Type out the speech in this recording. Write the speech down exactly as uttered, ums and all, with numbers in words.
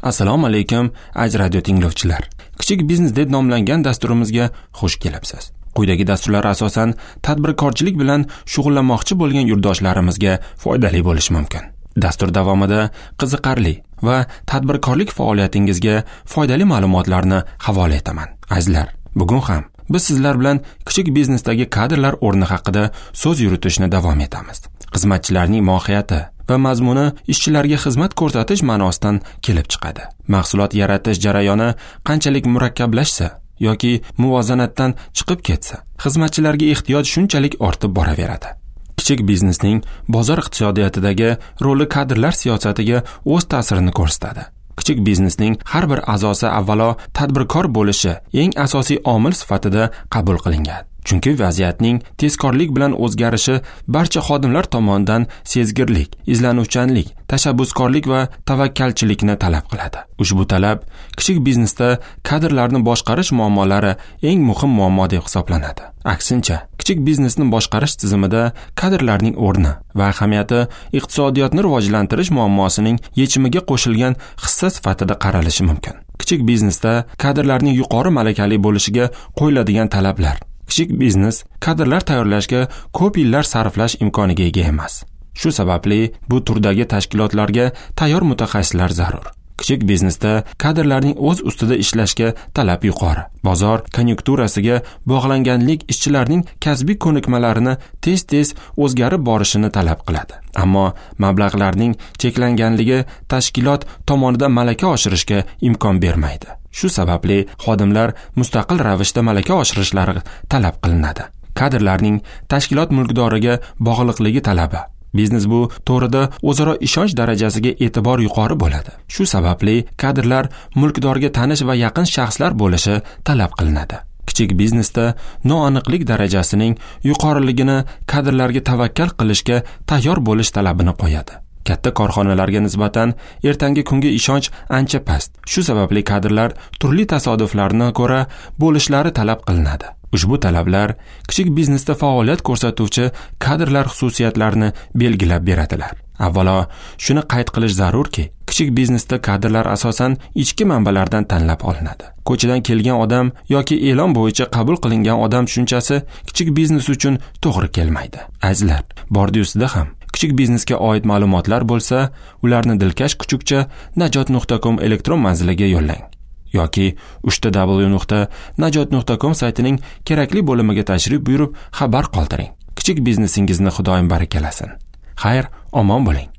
Assalomu alaykum aj radio tinglovchilar. Kichik biznes deb nomlangan dasturimizga xush kelibsiz. Quyidagi dasturlar asosan tadbirkorchilik bilan shug'ullanmoqchi bo'lgan yurtdoshlarimizga foydali bo'lishi mumkin. Dastur davomida qiziqarli va tadbirkorlik faoliyatingizga foydali ma'lumotlarni havola etaman. Azizlar, bugun ham biz sizlar bilan kichik biznesdagi kadrlar o'rni haqida so'z yuritishni davom etamiz. Xizmatchilarning mohiyati va mazmuni ishchilarga xizmat ko'rsatish ma'nosidan kelib chiqadi. Mahsulot yaratish jarayoni qanchalik murakkablashsa yoki muvozanatdan chiqib ketsa, xizmatchilarga ehtiyoj shunchalik ortib boraveradi. Kichik biznesning bozor iqtisodiyotidagi roli kadrlar siyosatiga o'z ta'sirini ko'rsatadi. Kichik biznesning har bir a'zosi avvalo tadbirkor bo'lishi eng asosiy omil sifatida qabul qilingan. Chunki vaziyatning tezkorlik bilan o'zgarishi barcha xodimlar tomonidan sezgirlik, izlanuvchanlik, tashabbuskorlik va tavakkalchilikni talab qiladi. Ushbu talab kichik biznesda kadrlarni boshqarish muammolari eng muhim muammo deb hisoblanadi. Aksincha, kichik biznesni boshqarish tizimida kadrlarning o'rni va ahamiyati iqtisodiyotni rivojlantirish muammosining yechimiga qo'shilgan hissa sifatida qaralishi mumkin. Kichik biznesda kadrlarning yuqori malakali bo'lishiga qo'yiladigan talablar Kichik biznes kadrlar tayyorlashga ko'p yillar sarflash imkoniga ega emas. Shu sababli bu turdagi tashkilotlarga tayyor mutaxassislar zarur. Kichik biznesda kadrlarning o'z ustida ishlashga talab yuqori. Bozor konjunkturasiga bog'langanlik ishchilarning kasbiy ko'nikmalarini tez-tez o'zgarib borishini talab qiladi. Ammo mablag'larning cheklanganligi tashkilot tomonidan malaka oshirishga imkon bermaydi. Shu sababli xodimlar mustaqil ravishda malaka oshirishlari talab qilinadi. Kadrlarning tashkilot mulkdoriga bog'liqligi talabi. Biznes bu to'g'rida o'zaro ishonch darajasiga e'tibor yuqori bo'ladi. Shu sababli kadrlar mulkdorga tanish va yaqin shaxslar bo'lishi talab qilinadi. Kichik biznesda noaniqlik darajasining yuqoriligini kadrlarga tavakkal qilishga tayyor bo'lish talabini qo'yadi. Katta korxonalarga nisbatan ertangi kunga ishonch ancha past. Shu sababli kadrlar turli tasodiflarni ko'ra bo'lishlari talab qilinadi. Ushbu talablar kichik biznesda faoliyat ko'rsatuvchi kadrlar xususiyatlarini belgilab beradilar. Avvalo, shuni qayd qilish zarurki, kichik biznesda kadrlar asosan ichki manbalardan tanlab olinadi. Ko'chadan kelgan odam yoki e'lon bo'yicha qabul qilingan odam tushunchasi kichik biznes uchun to'g'ri kelmaydi. Azizlar, Bordiusida ham kichik biznesga oid ma'lumotlar bo'lsa, ularni dilkash kuchukcha najot nuqta com elektron manziliga yo'llang yoki uch w nuqta najot nuqta com saytining kerakli bo'limiga tashrif buyurib xabar qoldiring. Kichik biznesingizni Xudoyim barakalasin. Xayr, omon bo'ling.